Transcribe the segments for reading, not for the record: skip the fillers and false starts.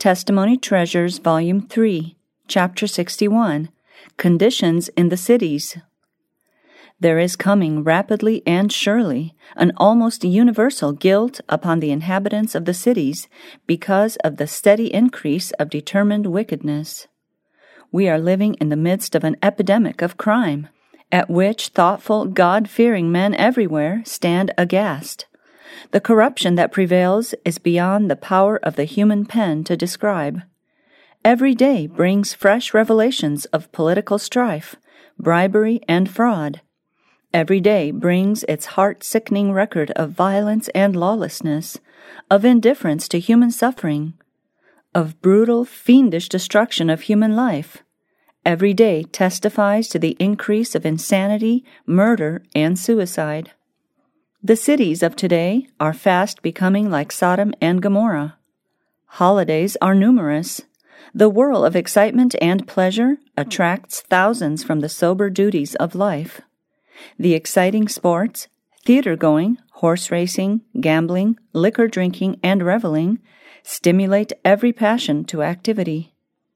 Testimony Treasures, Volume 3, Chapter 61, Conditions in the Cities. There is coming rapidly and surely an almost universal guilt upon the inhabitants of the cities because of the steady increase of determined wickedness. We are living in the midst of an epidemic of crime, at which thoughtful, God-fearing men everywhere stand aghast. The corruption that prevails is beyond the power of the human pen to describe. Every day brings fresh revelations of political strife, bribery, and fraud. Every day brings its heart-sickening record of violence and lawlessness, of indifference to human suffering, of brutal, fiendish destruction of human life. Every day testifies to the increase of insanity, murder, and suicide. The cities of today are fast becoming like Sodom and Gomorrah. Holidays are numerous. The whirl of excitement and pleasure attracts thousands from the sober duties of life. The exciting sports, theater-going, horse racing, gambling, liquor drinking, and reveling stimulate every passion to activity.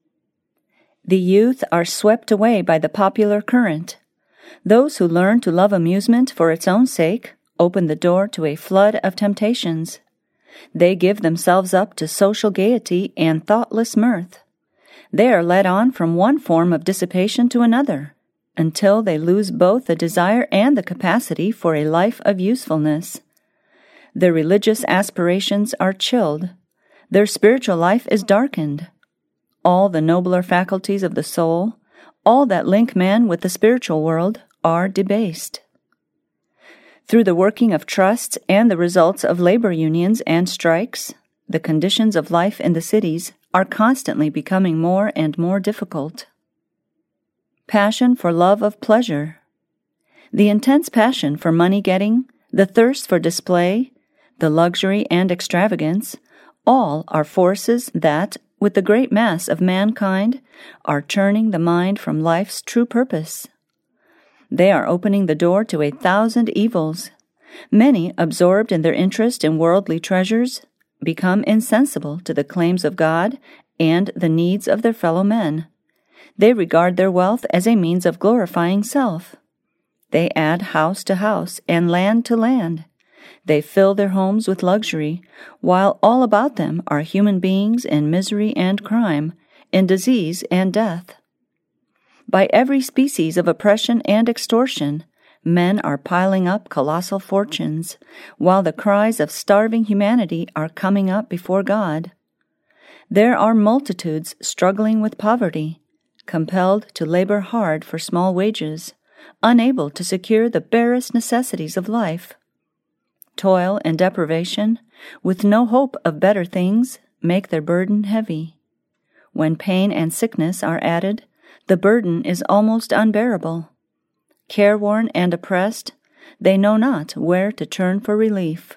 The youth are swept away by the popular current. Those who learn to love amusement for its own sake open the door to a flood of temptations. They give themselves up to social gaiety and thoughtless mirth. They are led on from one form of dissipation to another, until they lose both the desire and the capacity for a life of usefulness. Their religious aspirations are chilled. Their spiritual life is darkened. All the nobler faculties of the soul, all that link man with the spiritual world, are debased. Through the working of trusts and the results of labor unions and strikes, the conditions of life in the cities are constantly becoming more and more difficult. Passion for love of pleasure. The intense passion for money-getting, the thirst for display, the luxury and extravagance, all are forces that, with the great mass of mankind, are turning the mind from life's true purpose. They are opening the door to 1,000 evils. Many, absorbed in their interest in worldly treasures, become insensible to the claims of God and the needs of their fellow men. They regard their wealth as a means of glorifying self. They add house to house and land to land. They fill their homes with luxury, while all about them are human beings in misery and crime, in disease and death. By every species of oppression and extortion, men are piling up colossal fortunes, while the cries of starving humanity are coming up before God. There are multitudes struggling with poverty, compelled to labor hard for small wages, unable to secure the barest necessities of life. Toil and deprivation, with no hope of better things, make their burden heavy. When pain and sickness are added, the burden is almost unbearable. Careworn and oppressed, they know not where to turn for relief.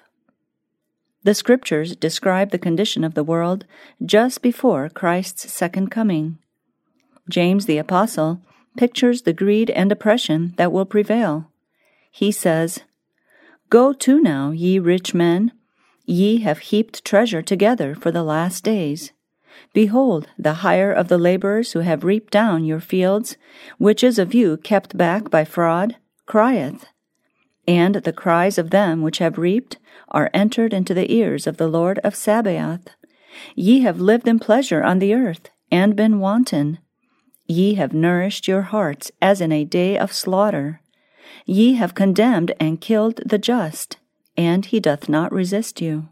The Scriptures describe the condition of the world just before Christ's second coming. James the Apostle pictures the greed and oppression that will prevail. He says, "Go to now, ye rich men, ye have heaped treasure together for the last days. Behold, the hire of the laborers who have reaped down your fields, which is of you kept back by fraud, crieth. And the cries of them which have reaped are entered into the ears of the Lord of Sabaoth. Ye have lived in pleasure on the earth, and been wanton. Ye have nourished your hearts as in a day of slaughter. Ye have condemned and killed the just, and he doth not resist you."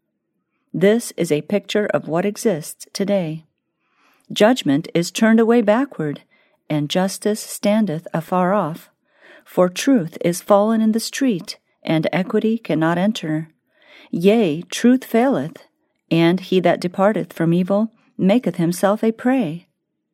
This is a picture of what exists today. Judgment is turned away backward, and justice standeth afar off. For truth is fallen in the street, and equity cannot enter. Yea, truth faileth, and he that departeth from evil maketh himself a prey.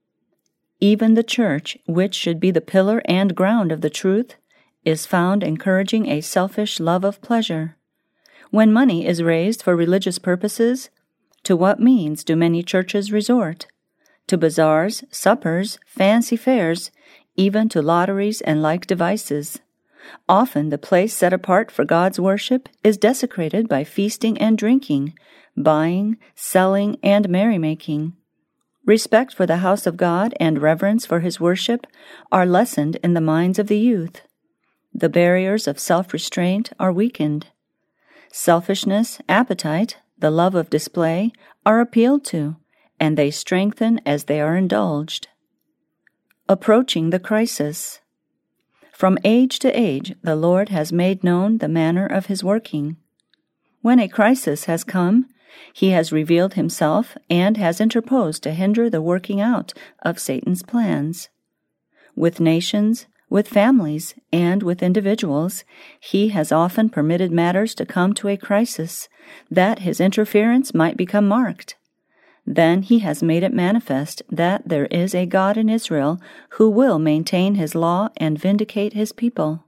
Even the church, which should be the pillar and ground of the truth, is found encouraging a selfish love of pleasure. When money is raised for religious purposes, to what means do many churches resort? To bazaars, suppers, fancy fairs, even to lotteries and like devices. Often the place set apart for God's worship is desecrated by feasting and drinking, buying, selling, and merrymaking. Respect for the house of God and reverence for His worship are lessened in the minds of the youth. The barriers of self-restraint are weakened. Selfishness, appetite, the love of display are appealed to, and they strengthen as they are indulged. Approaching the crisis. From age to age, the Lord has made known the manner of His working. When a crisis has come, He has revealed Himself and has interposed to hinder the working out of Satan's plans. With nations, with families, and with individuals, He has often permitted matters to come to a crisis, that His interference might become marked. Then He has made it manifest that there is a God in Israel who will maintain His law and vindicate His people.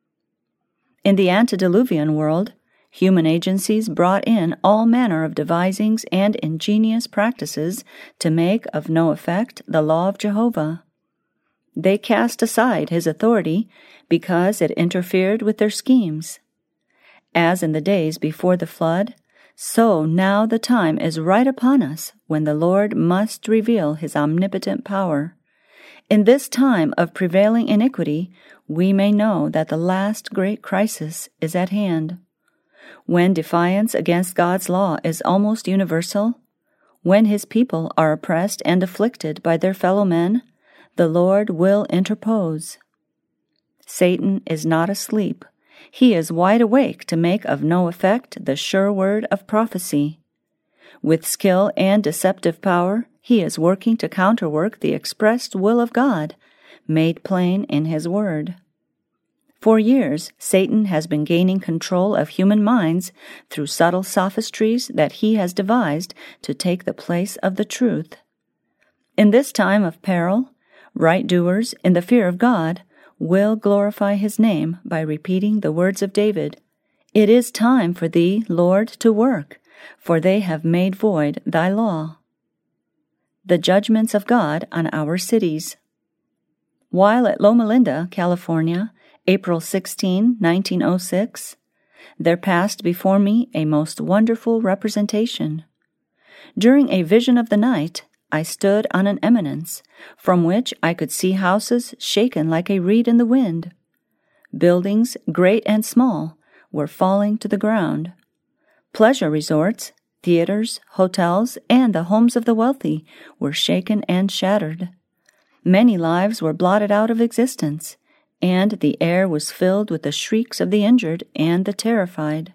In the antediluvian world, human agencies brought in all manner of devisings and ingenious practices to make of no effect the law of Jehovah. They cast aside His authority because it interfered with their schemes. As in the days before the flood, so now the time is right upon us when the Lord must reveal His omnipotent power. In this time of prevailing iniquity, we may know that the last great crisis is at hand. When defiance against God's law is almost universal, when His people are oppressed and afflicted by their fellow men, the Lord will interpose. Satan is not asleep. He is wide awake to make of no effect the sure word of prophecy. With skill and deceptive power, he is working to counterwork the expressed will of God, made plain in His word. For years, Satan has been gaining control of human minds through subtle sophistries that he has devised to take the place of the truth. In this time of peril, right doers in the fear of God will glorify His name by repeating the words of David, "It is time for Thee, Lord, to work, for they have made void Thy law." The judgments of God on our cities. While at Loma Linda, California, April 16, 1906, there passed before me a most wonderful representation. During a vision of the night, I stood on an eminence, from which I could see houses shaken like a reed in the wind. Buildings, great and small, were falling to the ground. Pleasure resorts, theaters, hotels, and the homes of the wealthy were shaken and shattered. Many lives were blotted out of existence, and the air was filled with the shrieks of the injured and the terrified.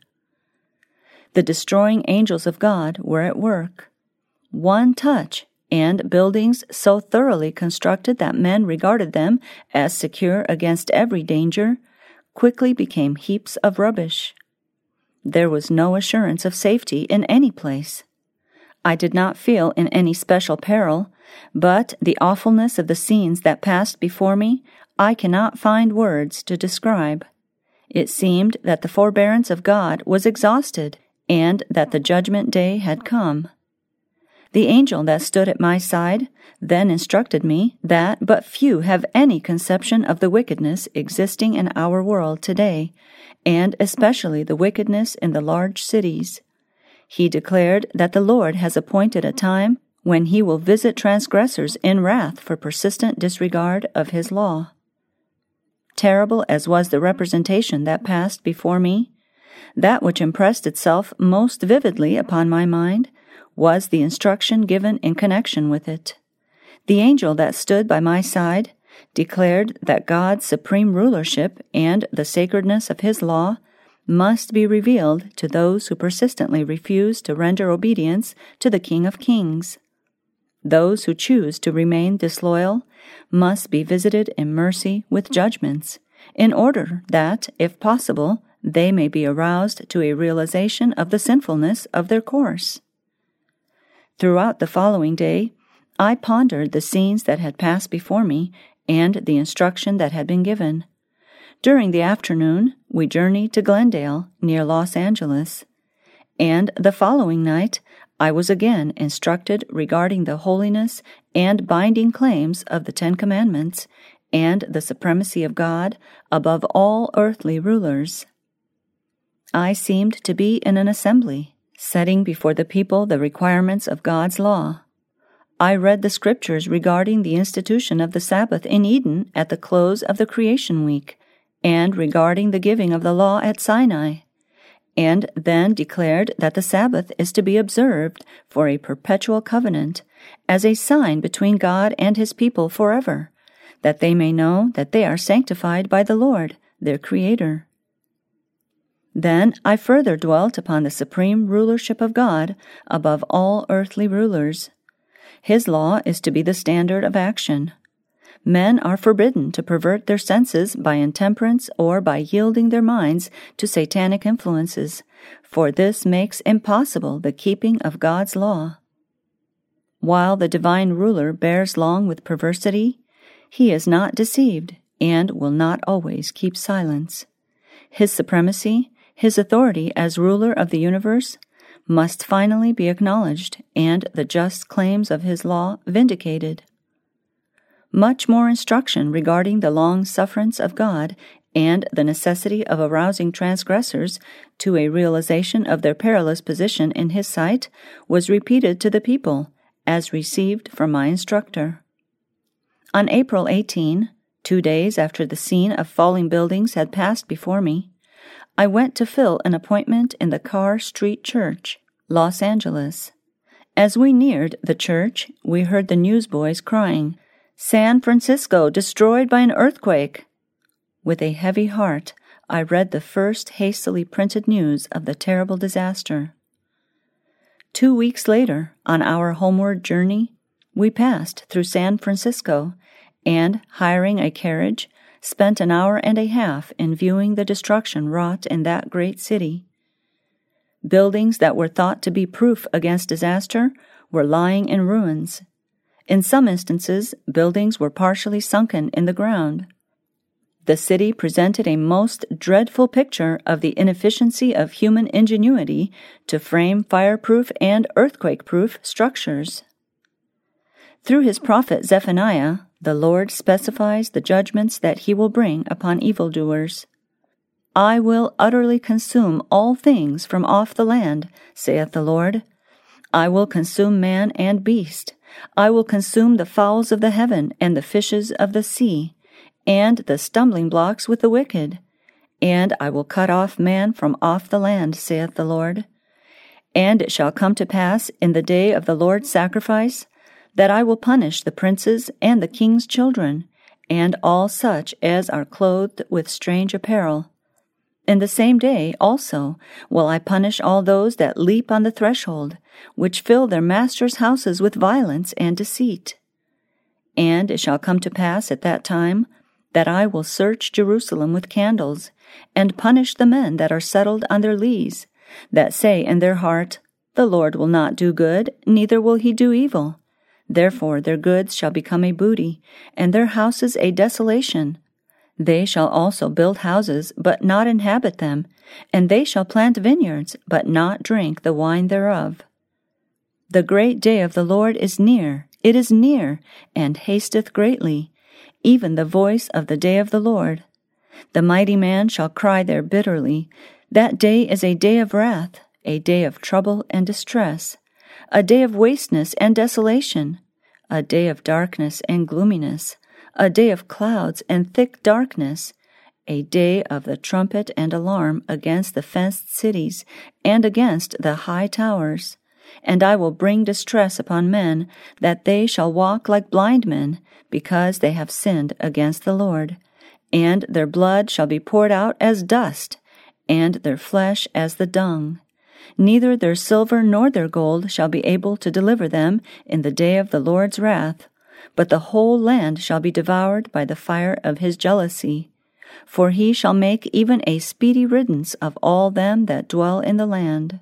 The destroying angels of God were at work. One touch, and buildings so thoroughly constructed that men regarded them as secure against every danger, quickly became heaps of rubbish. There was no assurance of safety in any place. I did not feel in any special peril, but the awfulness of the scenes that passed before me I cannot find words to describe. It seemed that the forbearance of God was exhausted, and that the judgment day had come. The angel that stood at my side then instructed me that but few have any conception of the wickedness existing in our world today, and especially the wickedness in the large cities. He declared that the Lord has appointed a time when He will visit transgressors in wrath for persistent disregard of His law. Terrible as was the representation that passed before me, that which impressed itself most vividly upon my mind was the instruction given in connection with it. The angel that stood by my side declared that God's supreme rulership and the sacredness of His law must be revealed to those who persistently refuse to render obedience to the King of Kings. Those who choose to remain disloyal must be visited in mercy with judgments, in order that, if possible, they may be aroused to a realization of the sinfulness of their course. Throughout the following day, I pondered the scenes that had passed before me and the instruction that had been given. During the afternoon, we journeyed to Glendale, near Los Angeles, and the following night, I was again instructed regarding the holiness and binding claims of the Ten Commandments and the supremacy of God above all earthly rulers. I seemed to be in an assembly, setting before the people the requirements of God's law. I read the scriptures regarding the institution of the Sabbath in Eden at the close of the creation week, and regarding the giving of the law at Sinai, and then declared that the Sabbath is to be observed for a perpetual covenant, as a sign between God and His people forever, that they may know that they are sanctified by the Lord, their Creator. Then I further dwelt upon the supreme rulership of God above all earthly rulers. His law is to be the standard of action. Men are forbidden to pervert their senses by intemperance or by yielding their minds to satanic influences, for this makes impossible the keeping of God's law. While the divine ruler bears long with perversity, he is not deceived and will not always keep silence. His supremacy, his authority as ruler of the universe, must finally be acknowledged and the just claims of his law vindicated. Much more instruction regarding the long sufferance of God and the necessity of arousing transgressors to a realization of their perilous position in His sight was repeated to the people, as received from my instructor. On April 18, 2 days after the scene of falling buildings had passed before me, I went to fill an appointment in the Carr Street Church, Los Angeles. As we neared the church, we heard the newsboys crying, "San Francisco destroyed by an earthquake!" With a heavy heart, I read the first hastily printed news of the terrible disaster. 2 weeks later, on our homeward journey, we passed through San Francisco and, hiring a carriage, spent an hour and a half in viewing the destruction wrought in that great city. Buildings that were thought to be proof against disaster were lying in ruins. In some instances, buildings were partially sunken in the ground. The city presented a most dreadful picture of the inefficiency of human ingenuity to frame fireproof and earthquake-proof structures. Through his prophet Zephaniah, the Lord specifies the judgments that He will bring upon evildoers. "I will utterly consume all things from off the land, saith the Lord. I will consume man and beast. I will consume the fowls of the heaven and the fishes of the sea, and the stumbling blocks with the wicked. And I will cut off man from off the land, saith the Lord. And it shall come to pass in the day of the Lord's sacrifice, that I will punish the princes and the king's children, and all such as are clothed with strange apparel. In the same day also will I punish all those that leap on the threshold, which fill their masters' houses with violence and deceit. And it shall come to pass at that time that I will search Jerusalem with candles, and punish the men that are settled on their lees, that say in their heart, The Lord will not do good, neither will He do evil. Therefore their goods shall become a booty, and their houses a desolation. They shall also build houses, but not inhabit them, and they shall plant vineyards, but not drink the wine thereof. The great day of the Lord is near, it is near, and hasteth greatly, even the voice of the day of the Lord. The mighty man shall cry there bitterly. That day is a day of wrath, a day of trouble and distress, a day of wasteness and desolation, a day of darkness and gloominess, a day of clouds and thick darkness, a day of the trumpet and alarm against the fenced cities and against the high towers. And I will bring distress upon men, that they shall walk like blind men, because they have sinned against the Lord. And their blood shall be poured out as dust, and their flesh as the dung. Neither their silver nor their gold shall be able to deliver them in the day of the Lord's wrath, but the whole land shall be devoured by the fire of His jealousy. For He shall make even a speedy riddance of all them that dwell in the land.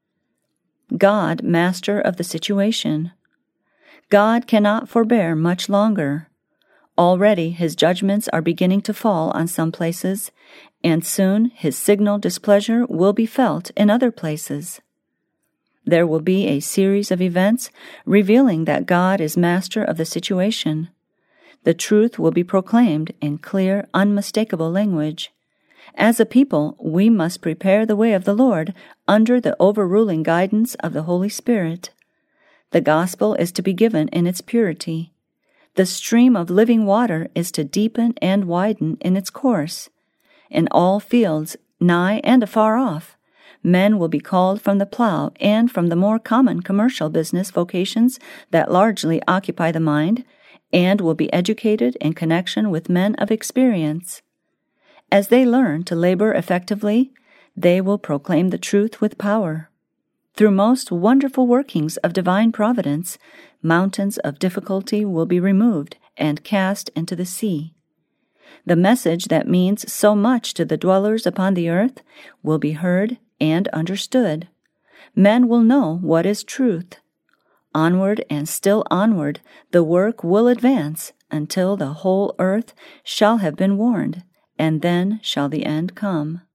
God, master of the situation. God cannot forbear much longer. Already His judgments are beginning to fall on some places, and soon His signal displeasure will be felt in other places. There will be a series of events revealing that God is master of the situation. The truth will be proclaimed in clear, unmistakable language. As a people, we must prepare the way of the Lord under the overruling guidance of the Holy Spirit. The gospel is to be given in its purity. The stream of living water is to deepen and widen in its course. In all fields, nigh and afar off, men will be called from the plow and from the more common commercial business vocations that largely occupy the mind, and will be educated in connection with men of experience. As they learn to labor effectively, they will proclaim the truth with power. Through most wonderful workings of divine providence, mountains of difficulty will be removed and cast into the sea. The message that means so much to the dwellers upon the earth will be heard and understood. Men will know what is truth. Onward and still onward, the work will advance until the whole earth shall have been warned, and then shall the end come.